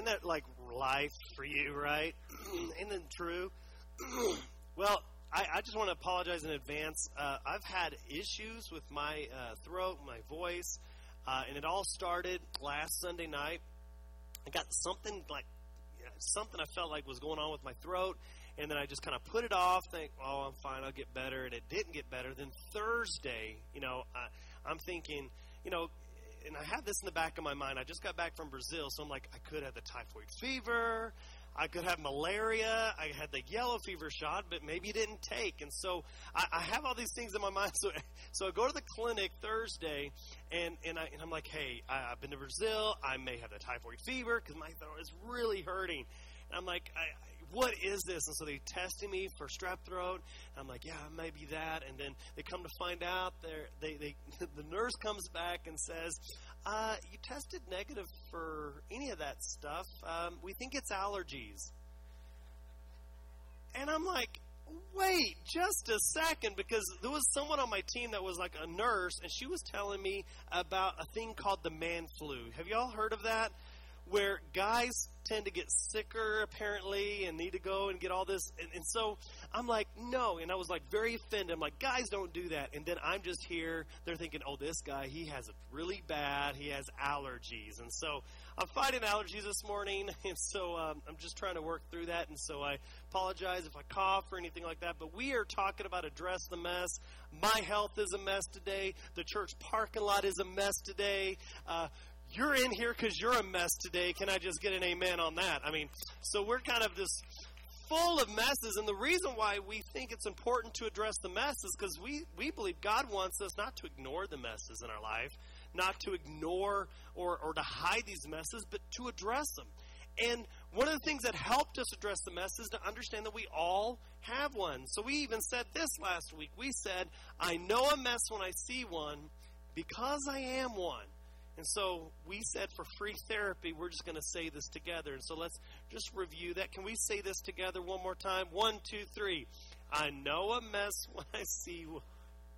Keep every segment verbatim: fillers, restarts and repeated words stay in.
that like life for you, right? Isn't it true? Well, I, I just want to apologize in advance. Uh, I've had issues with my uh, throat, my voice, uh, and it all started last Sunday night. I got something like something I felt like was going on with my throat, and then I just kind of put it off, think, oh, I'm fine, I'll get better, and it didn't get better. Then Thursday, you know, I, I'm thinking, you know, and I had this in the back of my mind. I just got back from Brazil, so I'm like, I could have the typhoid fever, I could have malaria, I had the yellow fever shot, but maybe it didn't take. And so I, I have all these things in my mind. So so I go to the clinic Thursday, and, and, I, and I'm like, hey, I, I've been to Brazil. I may have the typhoid fever because my throat is really hurting. And I'm like, I, what is this? And so they tested me for strep throat. And I'm like, yeah, it might be that. And then they come to find out, they they the nurse comes back and says, uh, you tested negative for any of that stuff. Um, we think it's allergies. And I'm like, wait just a second, because there was someone on my team that was like a nurse, and she was telling me about a thing called the man flu. Have you all heard of that? Where guys tend to get sicker, apparently, and need to go and get all this. And, and so I'm like, no. And I was like very offended. I'm like, guys don't do that. And then I'm just here. They're thinking, oh, this guy, he has it really bad. He has allergies. And so I'm fighting allergies this morning. And so um, I'm just trying to work through that. And so I apologize if I cough or anything like that. But we are talking about address the mess. My health is a mess today. The church parking lot is a mess today. Uh, You're in here because you're a mess today. Can I just get an amen on that? I mean, so we're kind of just full of messes. And the reason why we think it's important to address the mess is because we, we believe God wants us not to ignore the messes in our life, not to ignore or, or to hide these messes, but to address them. And one of the things that helped us address the mess is to understand that we all have one. So we even said this last week. We said, I know a mess when I see one because I am one. And so we said for free therapy, we're just going to say this together. And so let's just review that. Can we say this together one more time? One, two, three. I know a mess when I see one.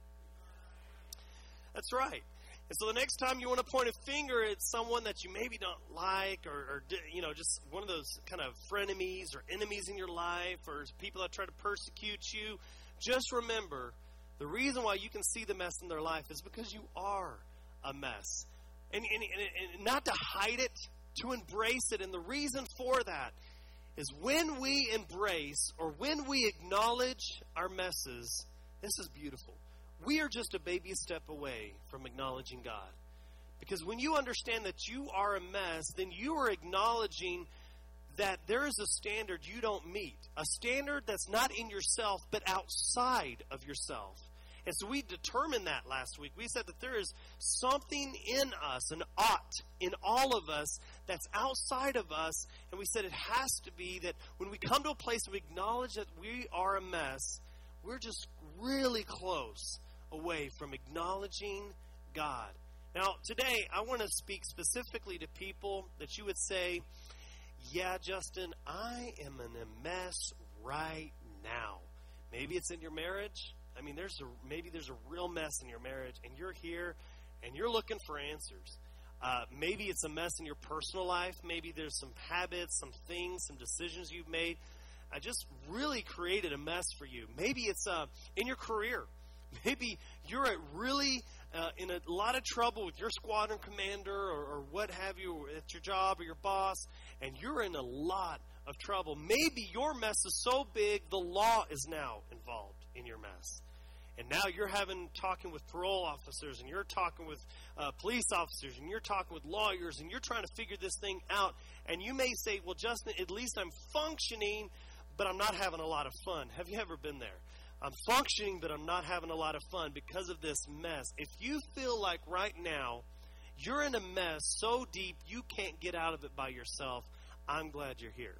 That's right. And so the next time you want to point a finger at someone that you maybe don't like, or, or you know, just one of those kind of frenemies or enemies in your life, or people that try to persecute you, just remember the reason why you can see the mess in their life is because you are a mess. And, and, and not to hide it, to embrace it. And the reason for that is when we embrace or when we acknowledge our messes, this is beautiful. We are just a baby step away from acknowledging God. Because when you understand that you are a mess, then you are acknowledging that there is a standard you don't meet. A standard that's not in yourself, but outside of yourself. And so we determined that last week. We said that there is something in us, an ought in all of us that's outside of us. And we said it has to be that when we come to a place and we acknowledge that we are a mess, we're just really close away from acknowledging God. Now, today, I want to speak specifically to people that you would say, yeah, Justin, I am in a mess right now. Maybe it's in your marriage. I mean, there's a, maybe there's a real mess in your marriage, and you're here, and you're looking for answers. Uh, maybe it's a mess in your personal life. Maybe there's some habits, some things, some decisions you've made. I just really created a mess for you. Maybe it's uh, in your career. Maybe you're at really uh, in a lot of trouble with your squadron commander or, or what have you at your job or your boss, and you're in a lot of trouble. Maybe your mess is so big the law is now involved in your mess. And now you're having talking with parole officers, and you're talking with uh, police officers, and you're talking with lawyers, and you're trying to figure this thing out. And you may say, well, Justin, at least I'm functioning, but I'm not having a lot of fun. Have you ever been there? I'm functioning, but I'm not having a lot of fun because of this mess. If you feel like right now you're in a mess so deep you can't get out of it by yourself, I'm glad you're here.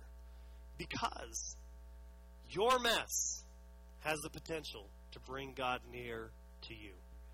Because your mess has the potential to bring God near to you.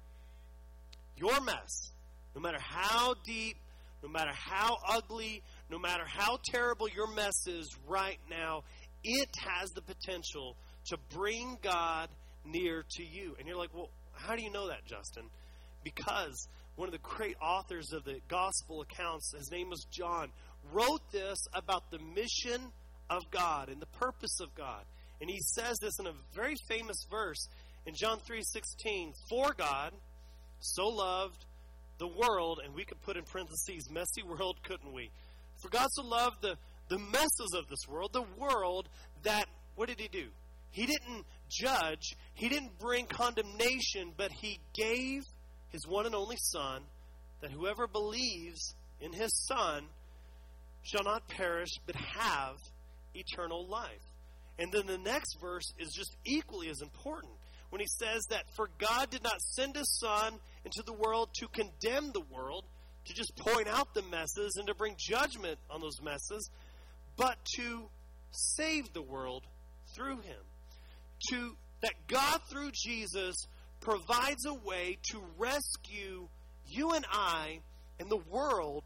Your mess, no matter how deep, no matter how ugly, no matter how terrible your mess is right now, it has the potential to bring God near to you. And you're like, well, how do you know that, Justin? Because one of the great authors of the gospel accounts, his name was John, wrote this about the mission of God and the purpose of God. And he says this in a very famous verse in John three sixteen. For God so loved the world, and we could put in parentheses, messy world, couldn't we? For God so loved the, the messes of this world, the world, that, what did he do? He didn't judge, he didn't bring condemnation, but he gave his one and only Son, that whoever believes in his Son shall not perish, but have eternal life. And then the next verse is just equally as important, when he says that, for God did not send his Son into the world to condemn the world, to just point out the messes and to bring judgment on those messes, but to save the world through him. To that God, through Jesus, provides a way to rescue you and I and the world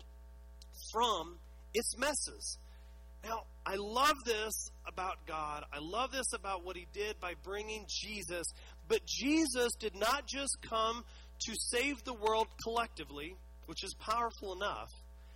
from its messes. Now, I love this about God. I love this about what he did by bringing Jesus. But Jesus did not just come to save the world collectively, which is powerful enough.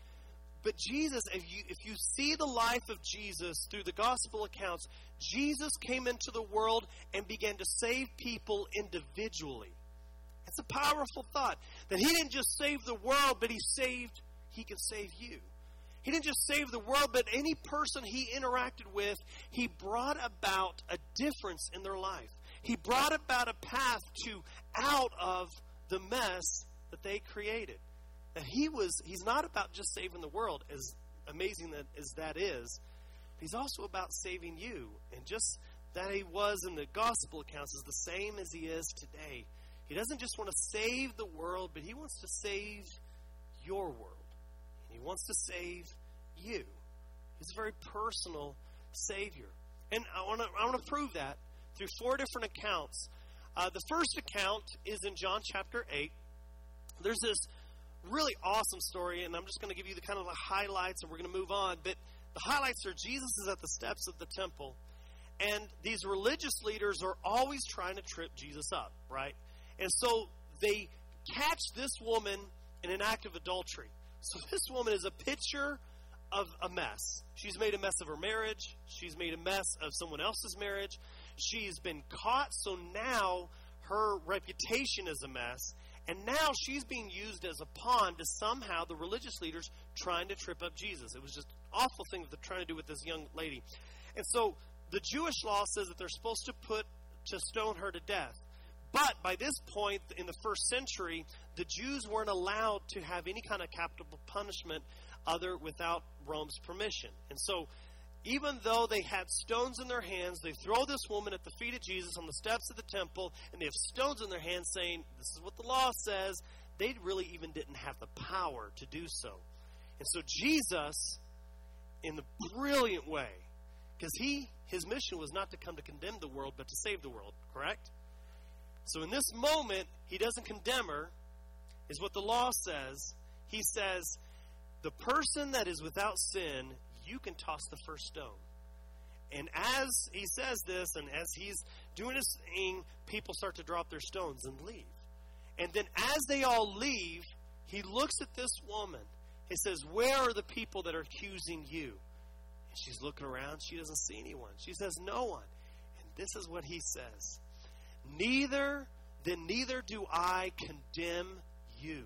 But Jesus, if you, if you see the life of Jesus through the gospel accounts, Jesus came into the world and began to save people individually. It's a powerful thought, that he didn't just save the world, but he saved, he can save you. He didn't just save the world, but any person he interacted with, he brought about a difference in their life. He brought about a path to out of the mess that they created. That he was, he's not about just saving the world, as amazing that, as that is. He's also about saving you. And just that he was in the gospel accounts is the same as he is today. He doesn't just want to save the world, but he wants to save your world. He wants to save you. He's a very personal Savior. And I want to I want to prove that through four different accounts. Uh, the first account is in John chapter eight. There's this really awesome story, and I'm just going to give you the kind of the highlights, and we're going to move on. But the highlights are Jesus is at the steps of the temple, and these religious leaders are always trying to trip Jesus up, right? And so they catch this woman in an act of adultery. So this woman is a picture of a mess. She's made a mess of her marriage. She's made a mess of someone else's marriage. She's been caught, so now her reputation is a mess. And now she's being used as a pawn to somehow the religious leaders trying to trip up Jesus. It was just an awful thing that they're trying to do with this young lady. And so the Jewish law says that they're supposed to put to stone her to death. But by this point in the first century, the Jews weren't allowed to have any kind of capital punishment other without Rome's permission. And so even though they had stones in their hands, they throw this woman at the feet of Jesus on the steps of the temple, and they have stones in their hands saying, this is what the law says. They really even didn't have the power to do so. And so Jesus, in the brilliant way, because he his mission was not to come to condemn the world, but to save the world, correct? So in this moment, he doesn't condemn her, is what the law says. He says, the person that is without sin, you can toss the first stone. And as he says this, and as he's doing his thing, people start to drop their stones and leave. And then as they all leave, he looks at this woman. He says, where are the people that are accusing you? And she's looking around. She doesn't see anyone. She says, no one. And this is what he says. Neither, then neither do I condemn you.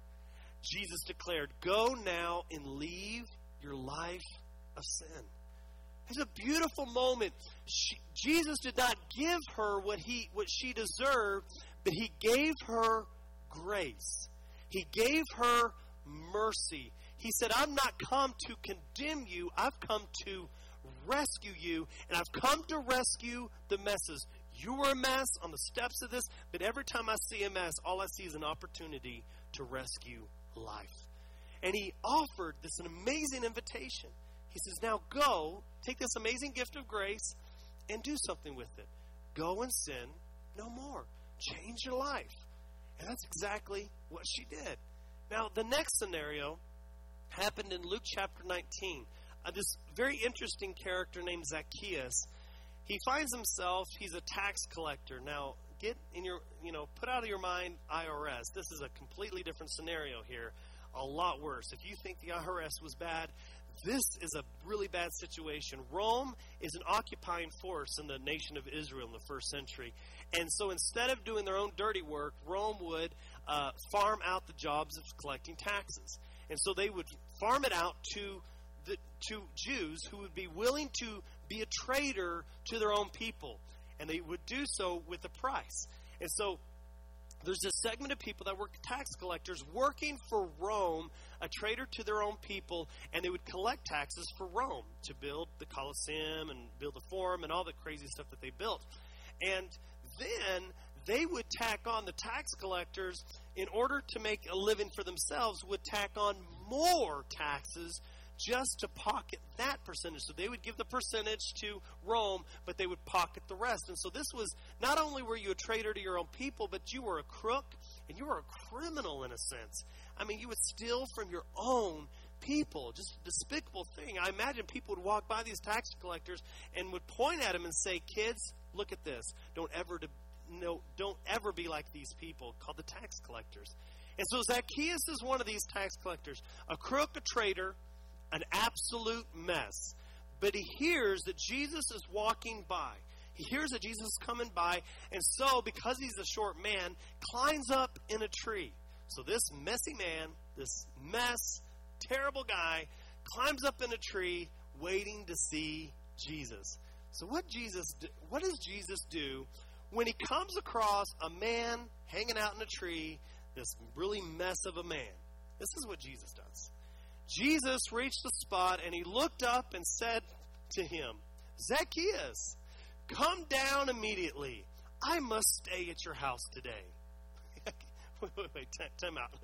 Jesus declared, go now and leave your life of sin. It's a beautiful moment. She, Jesus did not give her what he what she deserved, but he gave her grace. He gave her mercy. He said, I've not come to condemn you. I've come to rescue you, and I've come to rescue the messes. You were a mess on the steps of this, but every time I see a mess, all I see is an opportunity to rescue life. And he offered this an amazing invitation. He says, now go, take this amazing gift of grace, and do something with it. Go and sin no more. Change your life. And that's exactly what she did. Now, the next scenario happened in Luke chapter nineteen. Uh, this very interesting character named Zacchaeus, he finds himself, he's a tax collector. Now, get in your, you know, put out of your mind I R S. This is a completely different scenario here. A lot worse. If you think the I R S was bad, this is a really bad situation. Rome is an occupying force in the nation of Israel in the first century. And so instead of doing their own dirty work, Rome would uh, farm out the jobs of collecting taxes. And so they would farm it out to the to Jews who would be willing to be a traitor to their own people. And they would do so with a price. And so there's a segment of people that were tax collectors working for Rome, a traitor to their own people, and they would collect taxes for Rome to build the Colosseum and build the Forum and all the crazy stuff that they built. And then they would tack on, the tax collectors, in order to make a living for themselves, would tack on more taxes just to pocket that percentage. So they would give the percentage to Rome, but they would pocket the rest. And so this was, not only were you a traitor to your own people, but you were a crook, and you were a criminal in a sense. I mean, you would steal from your own people. Just a despicable thing. I imagine people would walk by these tax collectors and would point at them and say, kids, look at this. Don't ever, de- no, don't ever be like these people called the tax collectors. And so Zacchaeus is one of these tax collectors, a crook, a traitor, an absolute mess. But he hears that Jesus is walking by. He hears that Jesus is coming by. And so, because he's a short man, climbs up in a tree. So this messy man, this mess, terrible guy, climbs up in a tree waiting to see Jesus. So what Jesus do, what does Jesus do when he comes across a man hanging out in a tree, this really mess of a man? This is what Jesus does. Jesus reached the spot, and he looked up and said to him, Zacchaeus, come down immediately. I must stay at your house today. wait, wait, wait, time out.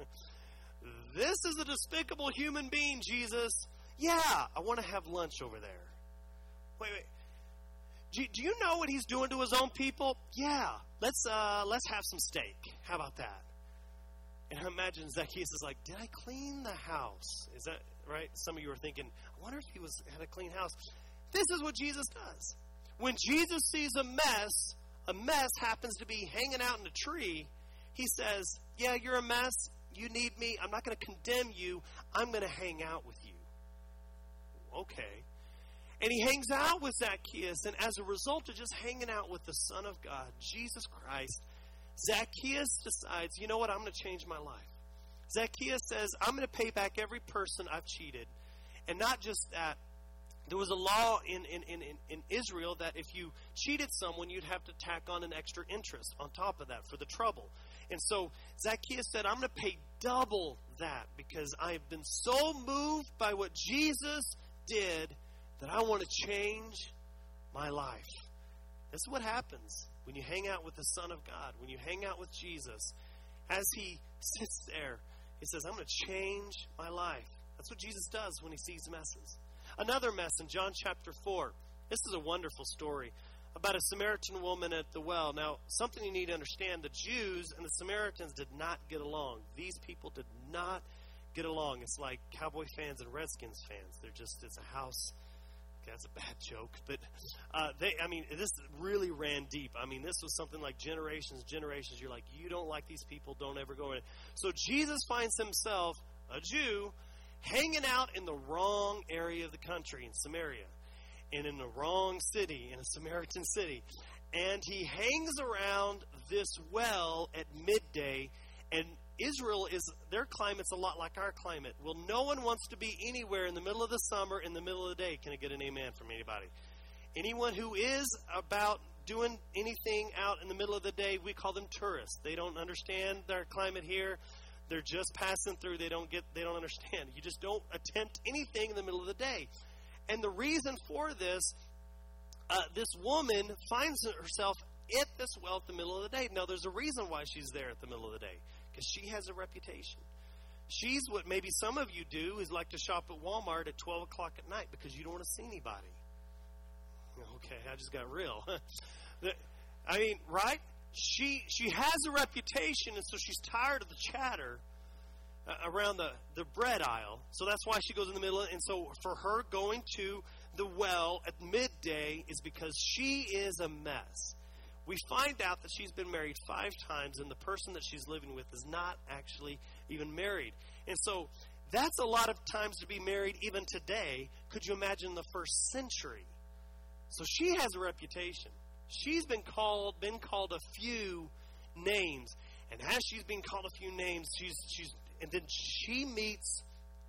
This is a despicable human being, Jesus. Yeah, I want to have lunch over there. Wait, wait. Do, do you know what he's doing to his own people? Yeah, let's uh, let's have some steak. How about that? And I imagine Zacchaeus is like, did I clean the house? Is that right? Some of you are thinking, I wonder if he was had a clean house. This is what Jesus does. When Jesus sees a mess, a mess happens to be hanging out in a tree, he says, yeah, you're a mess. You need me. I'm not going to condemn you. I'm going to hang out with you. Okay. And he hangs out with Zacchaeus, and as a result of just hanging out with the Son of God, Jesus Christ, Zacchaeus decides, you know what, I'm going to change my life. Zacchaeus says, I'm going to pay back every person I've cheated. And not just that, there was a law in, in, in, in Israel that if you cheated someone, you'd have to tack on an extra interest on top of that for the trouble. And so Zacchaeus said, I'm going to pay double that because I have been so moved by what Jesus did that I want to change my life. This is what happens when you hang out with the Son of God, when you hang out with Jesus. As he sits there, he says, I'm going to change my life. That's what Jesus does when he sees messes. Another mess in John chapter four. This is a wonderful story about a Samaritan woman at the well. Now, something you need to understand, the Jews and the Samaritans did not get along. These people did not get along. It's like Cowboy fans and Redskins fans. They're just, it's a house. Okay, that's a bad joke. But, uh, they, I mean, this really ran deep. I mean, this was something like generations, generations. You're like, you don't like these people, don't ever go in. So Jesus finds himself, a Jew, hanging out in the wrong area of the country, in Samaria, and in the wrong city, in a Samaritan city. And he hangs around this well at midday, and Israel is, their climate's a lot like our climate. Well, no one wants to be anywhere in the middle of the summer, in the middle of the day. Can I get an amen from anybody? Anyone who is about doing anything out in the middle of the day, we call them tourists. They don't understand their climate here. They're just passing through. They don't get, they don't understand. You just don't attempt anything in the middle of the day. And the reason for this, uh, this woman finds herself at this well at the middle of the day. Now, there's a reason why she's there at the middle of the day. Because she has a reputation. She's what maybe some of you do is like to shop at Walmart at twelve o'clock at night because you don't want to see anybody. Okay, I just got real. I mean, right? She she has a reputation, and so she's tired of the chatter uh, around the, the bread aisle. So that's why she goes in the middle. And so for her, going to the well at midday is because she is a mess. We find out that she's been married five times, and the person that she's living with is not actually even married. And so That's a lot of times to be married even today. Could you imagine the first century? So she has a reputation. She's been called, been called a few names. And as she's being called a few names, she's she's and then she meets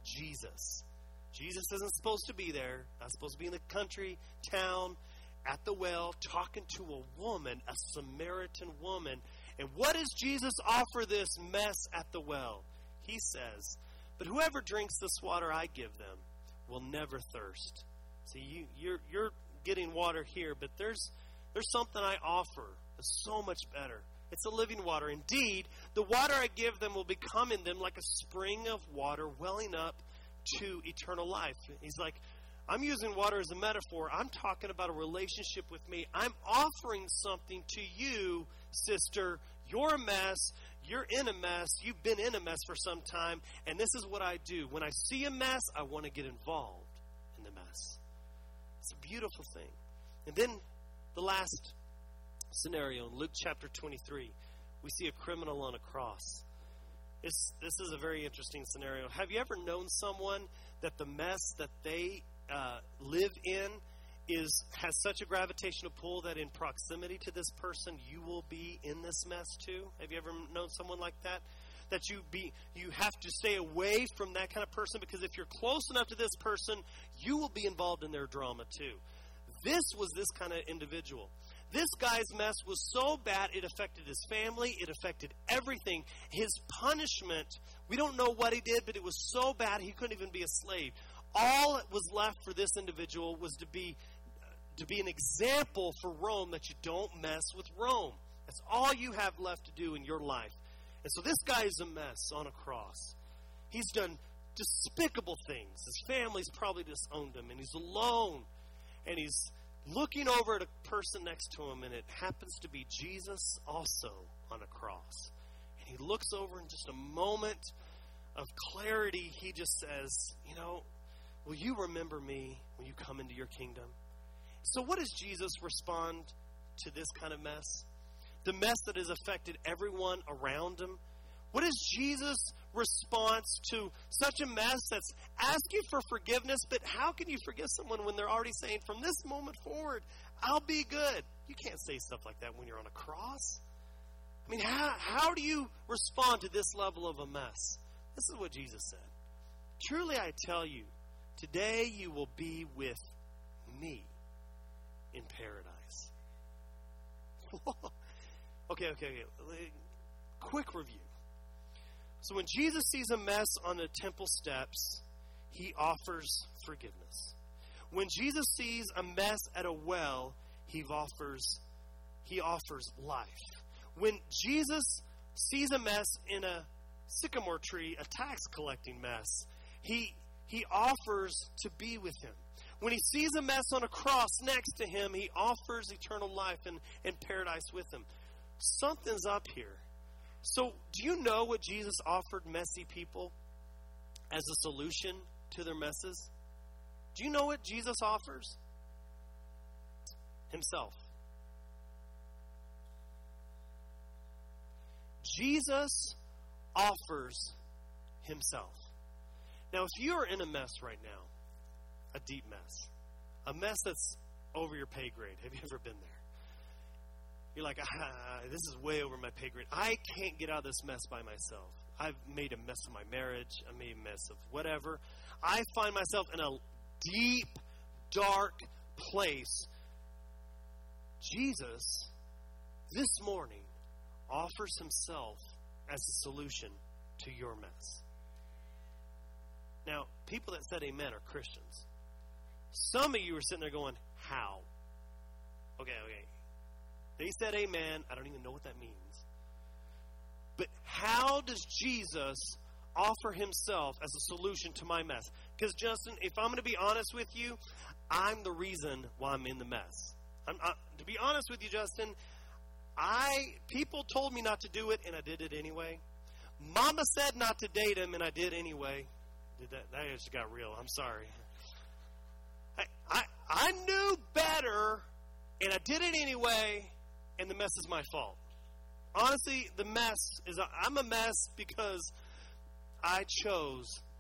Jesus. Jesus isn't supposed to be there. Not supposed to be in the country, town, at the well, talking to a woman, a Samaritan woman. And what does Jesus offer this mess at the well? He says, "But whoever drinks this water I give them will never thirst." See, you, you're you're getting water here, but there's there's something I offer that's so much better. It's a living water. Indeed, the water I give them will become in them like a spring of water welling up to eternal life. He's like, I'm using water as a metaphor. I'm talking about a relationship with me. I'm offering something to you, sister. You're a mess. You're in a mess. You've been in a mess for some time. And this is what I do. When I see a mess, I want to get involved in the mess. It's a beautiful thing. And then the last scenario in Luke chapter twenty-three, we see a criminal on a cross. It's, this is a very interesting scenario. Have you ever known someone that the mess that they uh, live in is has such a gravitational pull that in proximity to this person, you will be in this mess too? Have you ever known someone like that? That you be you have to stay away from that kind of person, because if you're close enough to this person, you will be involved in their drama too. This was this kind of individual. This guy's mess was so bad, it affected his family. It affected everything. His punishment, we don't know what he did, but it was so bad he couldn't even be a slave. All that was left for this individual was to be to be an example for Rome that you don't mess with Rome. That's all you have left to do in your life. And so this guy is a mess on a cross. He's done despicable things. His family's probably disowned him, and he's alone. And he's looking over at a person next to him, and it happens to be Jesus also on a cross. And he looks over in just a moment of clarity. He just says, you know, will you remember me when you come into your kingdom? So what does Jesus respond to this kind of mess? The mess that has affected everyone around him. What is Jesus' response to such a mess that's asking for forgiveness, but how can you forgive someone when they're already saying, from this moment forward, I'll be good? You can't say stuff like that when you're on a cross. I mean, how, how do you respond to this level of a mess? This is what Jesus said. Truly I tell you, today you will be with me in paradise. okay, okay, okay. Quick review. So when Jesus sees a mess on the temple steps, he offers forgiveness. When Jesus sees a mess at a well, he offers he offers life. When Jesus sees a mess in a sycamore tree, a tax collecting mess, he he offers to be with him. When he sees a mess on a cross next to him, he offers eternal life and, and paradise with him. Something's up here. So, do you know what Jesus offered messy people as a solution to their messes? Do you know what Jesus offers? Himself. Jesus offers himself. Now, if you are in a mess right now, a deep mess, a mess that's over your pay grade, have you ever been there? You're like, ah, this is way over my pay grade. I can't get out of this mess by myself. I've made a mess of my marriage. I made a mess of whatever. I find myself in a deep, dark place. Jesus, this morning, offers himself as a solution to your mess. Now, people that said amen are Christians. Some of you are sitting there going, how? Okay, okay. They said amen. I don't even know what that means. But how does Jesus offer himself as a solution to my mess? Because, Justin, if I'm going to be honest with you, I'm the reason why I'm in the mess. I'm, I, to be honest with you, Justin, I people told me not to do it, and I did it anyway. Mama said not to date him, and I did anyway. Did that? That just got real. I'm sorry. I, I, I knew better, and I did it anyway. And the mess is my fault. Honestly, the mess is, I'm a mess because I chose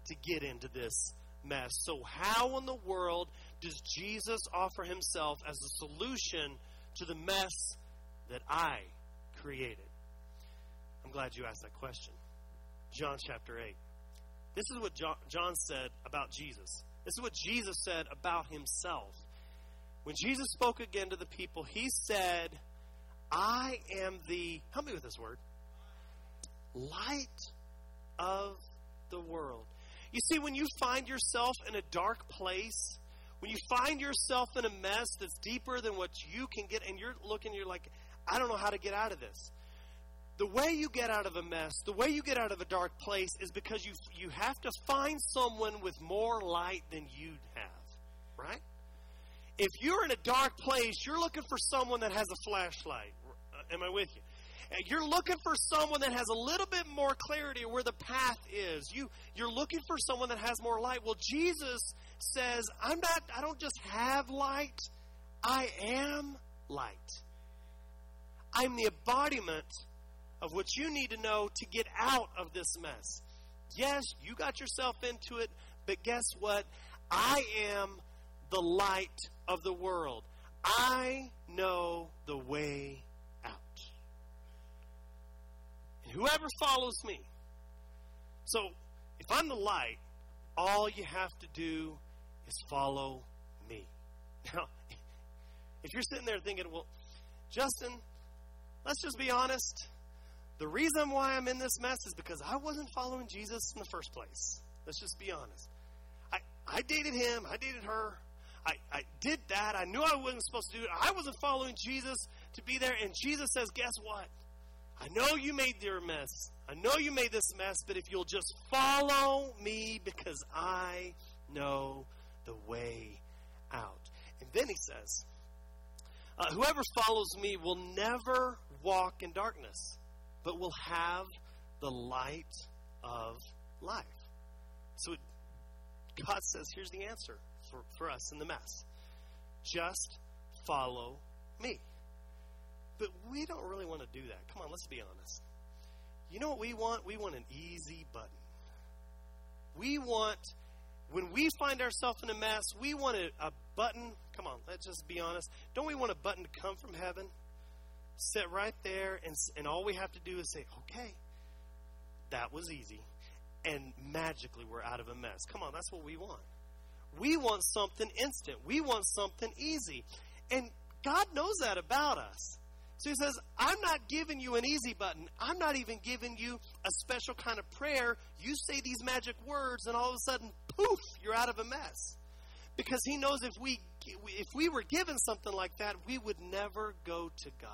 to get into this mess. So how in the world does Jesus offer himself as a solution to the mess that I created? I'm glad you asked that question. John chapter eight. This is what John, John said about Jesus. This is what Jesus said about himself. When Jesus spoke again to the people, he said, I am the, help me with this word, light of the world. You see, when you find yourself in a dark place, when you find yourself in a mess that's deeper than what you can get, and you're looking, you're like, I don't know how to get out of this. The way you get out of a mess, the way you get out of a dark place is because you you have to find someone with more light than you have, right? If you're in a dark place, you're looking for someone that has a flashlight. Am I with you? You're looking for someone that has a little bit more clarity of where the path is. You, you're looking for someone that has more light. Well, Jesus says, I'm not, I don't just have light, I am light. I'm the embodiment of what you need to know to get out of this mess. Yes, you got yourself into it, but guess what? I am the light of the world. I know the way out. And whoever follows me. So, if I'm the light, all you have to do is follow me. Now, if you're sitting there thinking, well, Justin, let's just be honest. The reason why I'm in this mess is because I wasn't following Jesus in the first place. Let's just be honest. I, I dated him. I dated her. I, I did that. I knew I wasn't supposed to do it. I wasn't following Jesus to be there. And Jesus says, guess what? I know you made your mess. I know you made this mess, but if you'll just follow me because I know the way out. And then he says, uh, whoever follows me will never walk in darkness, but will have the light of life. So God says, here's the answer for, for us in the mess. Just follow me. But we don't really want to do that. Come on, let's be honest. You know what we want? We want an easy button. We want, when we find ourselves in a mess, we want a, a button. Come on, let's just be honest. Don't we want a button to come from heaven? Sit right there, and, and all we have to do is say, okay, that was easy. And magically we're out of a mess. Come on, that's what we want. We want something instant. We want something easy. And God knows that about us. So he says, I'm not giving you an easy button. I'm not even giving you a special kind of prayer. You say these magic words, and all of a sudden, poof, you're out of a mess. Because he knows if we if we were given something like that, we would never go to God.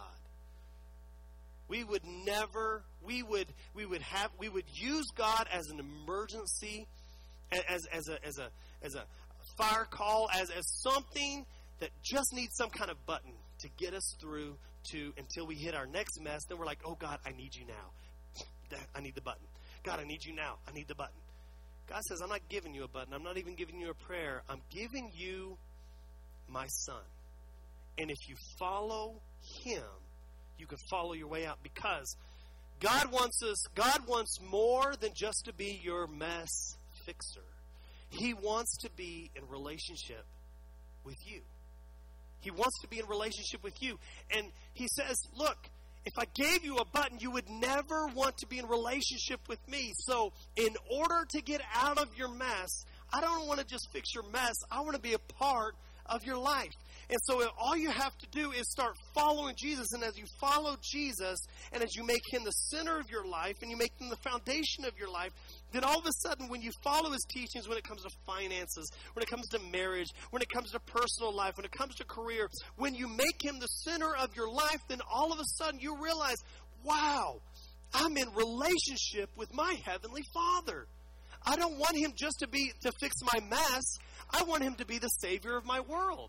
We would never, we would we would have we would use God as an emergency, as as a as a as a fire call, as as something that just needs some kind of button to get us through to until we hit our next mess. Then we're like, oh God, I need you now. I need the button. God, I need you now. I need the button. God says, I'm not giving you a button. I'm not even giving you a prayer. I'm giving you my son. And if you follow him, you can follow your way out, because God wants us, God wants more than just to be your mess fixer. He wants to be in relationship with you. He wants to be in relationship with you. And he says, look, if I gave you a button, you would never want to be in relationship with me. So in order to get out of your mess, I don't want to just fix your mess. I want to be a part of your life. And so all you have to do is start following Jesus. And as you follow Jesus, and as you make him the center of your life, and you make him the foundation of your life, then all of a sudden when you follow his teachings, when it comes to finances, when it comes to marriage, when it comes to personal life, when it comes to career, when you make him the center of your life, then all of a sudden you realize, wow, I'm in relationship with my Heavenly Father. I don't want him just to be to fix my mess. I want him to be the Savior of my world.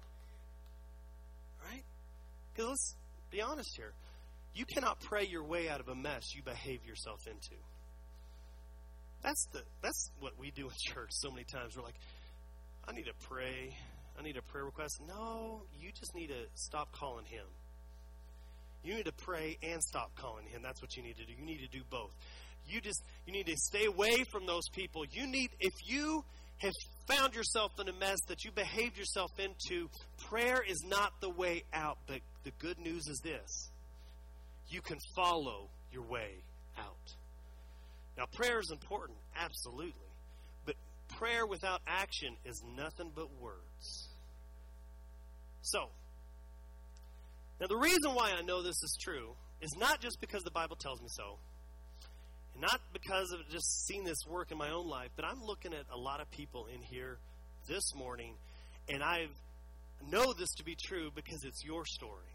Right? Because let's be honest here. You cannot pray your way out of a mess you behave yourself into. That's the that's what we do in church so many times. We're like, I need to pray. I need a prayer request. No, you just need to stop calling him. You need to pray and stop calling him. That's what you need to do. You need to do both. you just, you need to stay away from those people. You need, if you have found yourself in a mess that you behaved yourself into, prayer is not the way out. But the good news is this: you can follow your way out. Now, prayer is important, absolutely. But prayer without action is nothing but words. So, now the reason why I know this is true is not just because the Bible tells me so, and not because of just seeing this work in my own life, but I'm looking at a lot of people in here this morning, and I know this to be true because it's your story.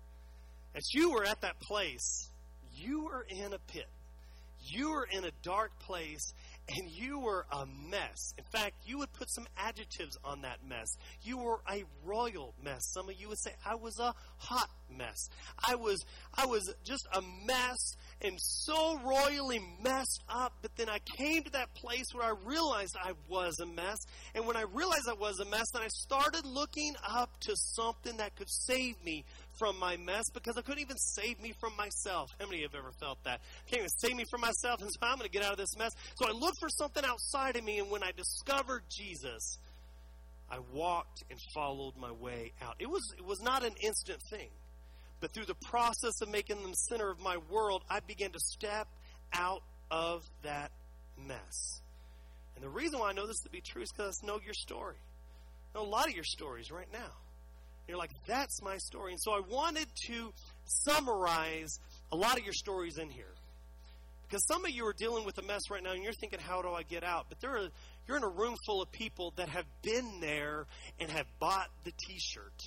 As you were at that place, you were in a pit. You were in a dark place, and you were a mess. In fact, you would put some adjectives on that mess. You were a royal mess. Some of you would say, I was a hot mess. I was, I was just a mess and so royally messed up. But then I came to that place where I realized I was a mess. And when I realized I was a mess, then I started looking up to something that could save me from my mess, because I couldn't even save me from myself. How many of you have ever felt that? I can't even save me from myself, and so I'm going to get out of this mess. So I looked for something outside of me, and when I discovered Jesus, I walked and followed my way out. It was, it was not an instant thing, but through the process of making them center of my world, I began to step out of that mess. And the reason why I know this to be true is because I know your story. I know a lot of your stories right now. You're like, that's my story. And so I wanted to summarize a lot of your stories in here. Because some of you are dealing with a mess right now, and you're thinking, how do I get out? But there are, you're in a room full of people that have been there and have bought the T-shirt.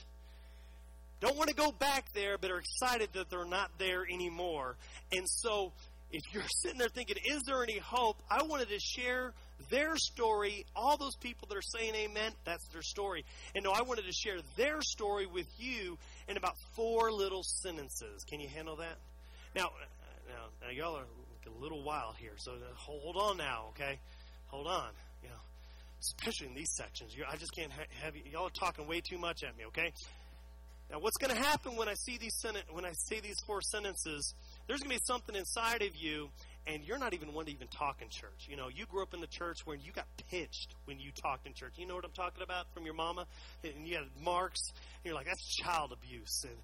Don't want to go back there, but are excited that they're not there anymore. And so if you're sitting there thinking, is there any hope? I wanted to share their story. All those people that are saying amen, that's their story. And no, I wanted to share their story with you in about four little sentences. Can you handle that? Now, now, now y'all are a little wild here, so hold on now, okay? Hold on, you know, especially in these sections. You're, I just can't ha- have you. Y'all are talking way too much at me, okay? Now, what's going to happen when I see these sen- when I say these four sentences? There's going to be something inside of you, and you're not even one to even talk in church. You know, you grew up in the church where you got pinched when you talked in church. You know what I'm talking about from your mama? And you had marks, and you're like, that's child abuse. And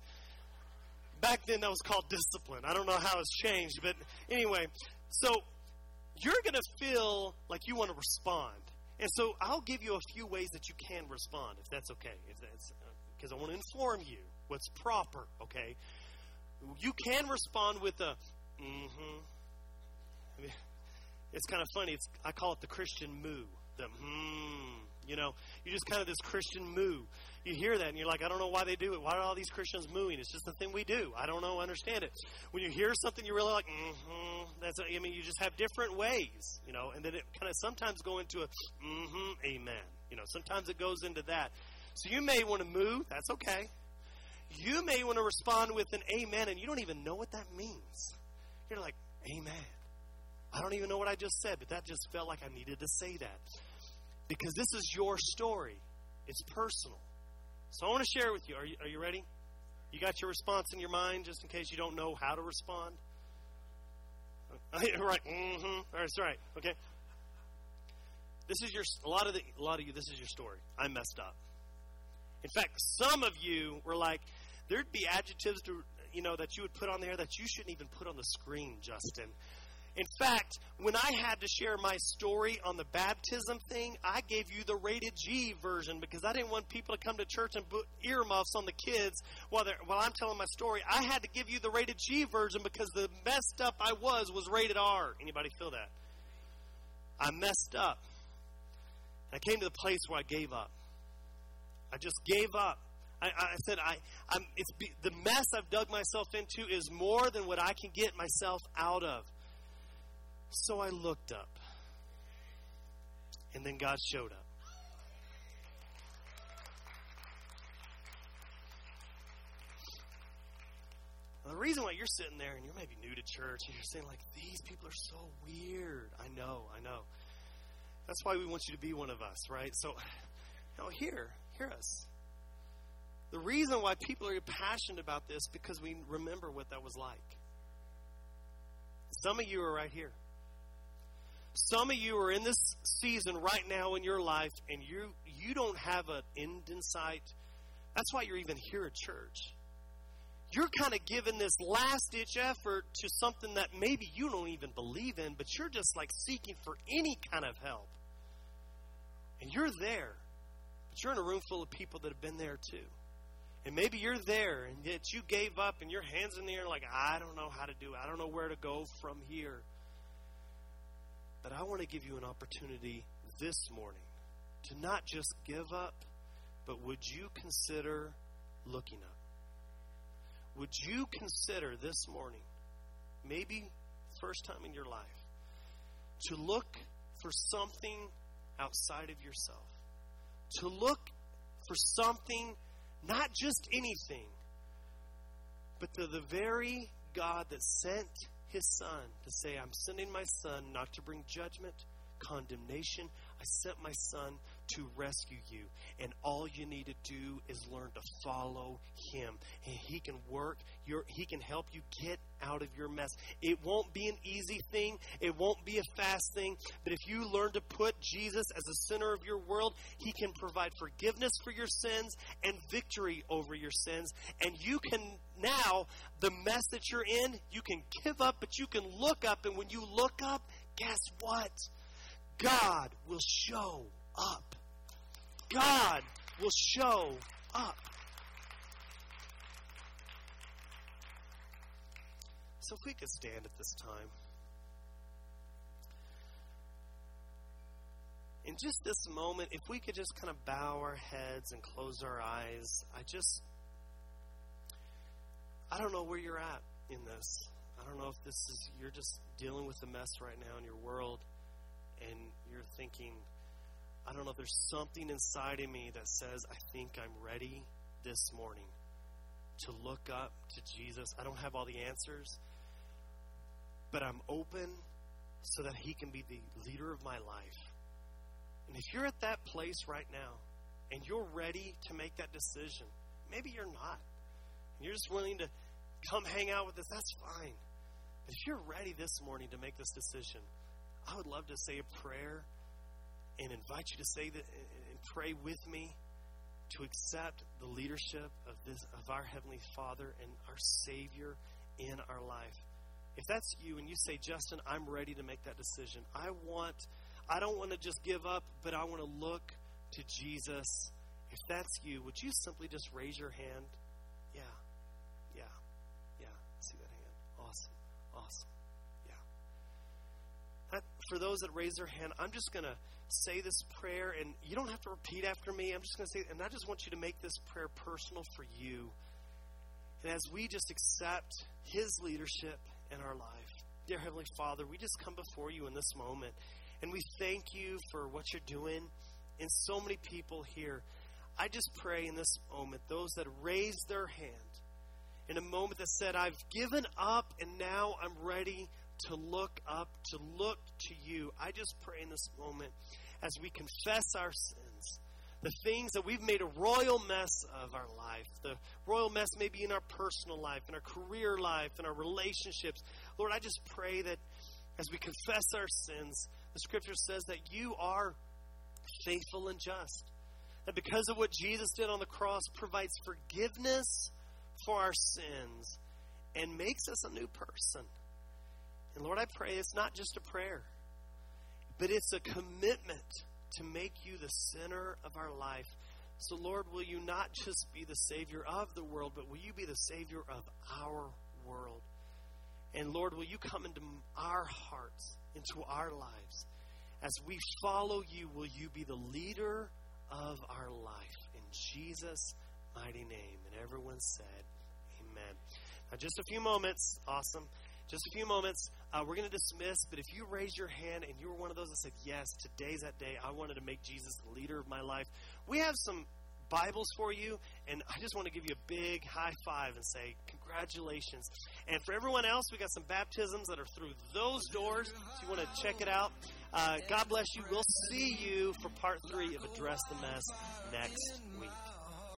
back then, that was called discipline. I don't know how it's changed, but anyway. So you're going to feel like you want to respond. And so I'll give you a few ways that you can respond, if that's okay. If that's, because I want to inform you what's proper, okay? You can respond with a, mm-hmm. I mean, it's kind of funny. It's, I call it the Christian moo. The hmm. You know, you just kind of this Christian moo. You hear that and you're like, I don't know why they do it. Why are all these Christians mooing? It's just the thing we do. I don't know, understand it. When you hear something, you're really like, mm-hmm. That's. A, I mean, you just have different ways, you know, and then it kind of sometimes go into a, mm-hmm, amen. You know, sometimes it goes into that. So you may want to moo. That's okay. You may want to respond with an amen, and you don't even know what that means. You're like, amen. I don't even know what I just said, but that just felt like I needed to say that. Because this is your story. It's personal. So I want to share with you. Are you, are you ready? You got your response in your mind, just in case you don't know how to respond? Right. Mm-hmm. That's right. Okay. This is your, a lot of the, a lot of you, this is your story. I messed up. In fact, some of you were like, there'd be adjectives to, you know, that you would put on there that you shouldn't even put on the screen, Justin. In fact, when I had to share my story on the baptism thing, I gave you the rated G version because I didn't want people to come to church and put earmuffs on the kids while they're, while I'm telling my story. I had to give you the rated G version because the messed up I was was rated R. Anybody feel that? I messed up. I came to the place where I gave up. I just gave up. I, I said, I, I'm, it's be, the mess I've dug myself into is more than what I can get myself out of. So I looked up. And then God showed up. Now, the reason why you're sitting there and you're maybe new to church and you're saying, like, these people are so weird. I know, I know. That's why we want you to be one of us, right? So, you know, hear, hear us. The reason why people are passionate about this because we remember what that was like. Some of you are right here. Some of you are in this season right now in your life, and you you don't have an end in sight. That's why you're even here at church. You're kind of giving this last-ditch effort to something that maybe you don't even believe in, but you're just like seeking for any kind of help. And you're there, but you're in a room full of people that have been there too. And maybe you're there, and yet you gave up, and your hands in the air like, I don't know how to do it. I don't know where to go from here. But I want to give you an opportunity this morning to not just give up, but would you consider looking up? Would you consider this morning, maybe first time in your life, to look for something outside of yourself? To look for something, not just anything, but to the very God that sent His Son to say, I'm sending my Son not to bring judgment, condemnation. I sent my Son to rescue you. And all you need to do is learn to follow Him. And He can work, your, He can help you get out of your mess. It won't be an easy thing. It won't be a fast thing. But if you learn to put Jesus as the center of your world, He can provide forgiveness for your sins and victory over your sins. And you can now, the mess that you're in, you can give up, but you can look up. And when you look up, guess what? God will show up. God will show up. So if we could stand at this time. In just this moment, if we could just kind of bow our heads and close our eyes. I just, I don't know where you're at in this. I don't know if this is, you're just dealing with a mess right now in your world. And you're thinking, I don't know, there's something inside of me that says, I think I'm ready this morning to look up to Jesus. I don't have all the answers, but I'm open so that He can be the leader of my life. And if you're at that place right now and you're ready to make that decision, maybe you're not, and you're just willing to come hang out with us, that's fine. But if you're ready this morning to make this decision, I would love to say a prayer and invite you to say that and pray with me to accept the leadership of this of our Heavenly Father and our Savior in our life. If that's you and you say, Justin, I'm ready to make that decision. I want, I don't want to just give up, but I want to look to Jesus. If that's you, would you simply just raise your hand? Yeah, yeah, yeah. I see that hand. Awesome, awesome. For those that raise their hand, I'm just going to say this prayer, and you don't have to repeat after me. I'm just going to say, and I just want you to make this prayer personal for you. And as we just accept His leadership in our life, dear Heavenly Father, we just come before you in this moment, and we thank you for what you're doing in so many people here. I just pray in this moment, those that raised their hand in a moment that said, I've given up, and now I'm ready to look up, to look to you. I just pray in this moment as we confess our sins, the things that we've made a royal mess of our life, the royal mess maybe in our personal life, in our career life, in our relationships. Lord, I just pray that as we confess our sins, the Scripture says that you are faithful and just, that because of what Jesus did on the cross provides forgiveness for our sins and makes us a new person. And Lord, I pray it's not just a prayer, but it's a commitment to make you the center of our life. So Lord, will you not just be the Savior of the world, but will you be the Savior of our world? And Lord, will you come into our hearts, into our lives? As we follow you, will you be the leader of our life? In Jesus' mighty name. And everyone said, amen. Now just a few moments. Awesome. Just a few moments. Uh, we're going to dismiss, but if you raised your hand and you were one of those that said, yes, today's that day, I wanted to make Jesus the leader of my life, we have some Bibles for you, and I just want to give you a big high five and say congratulations. And for everyone else, we got some baptisms that are through those doors, so you want to check it out. Uh, God bless you. We'll see you for part three of Address the Mess next week.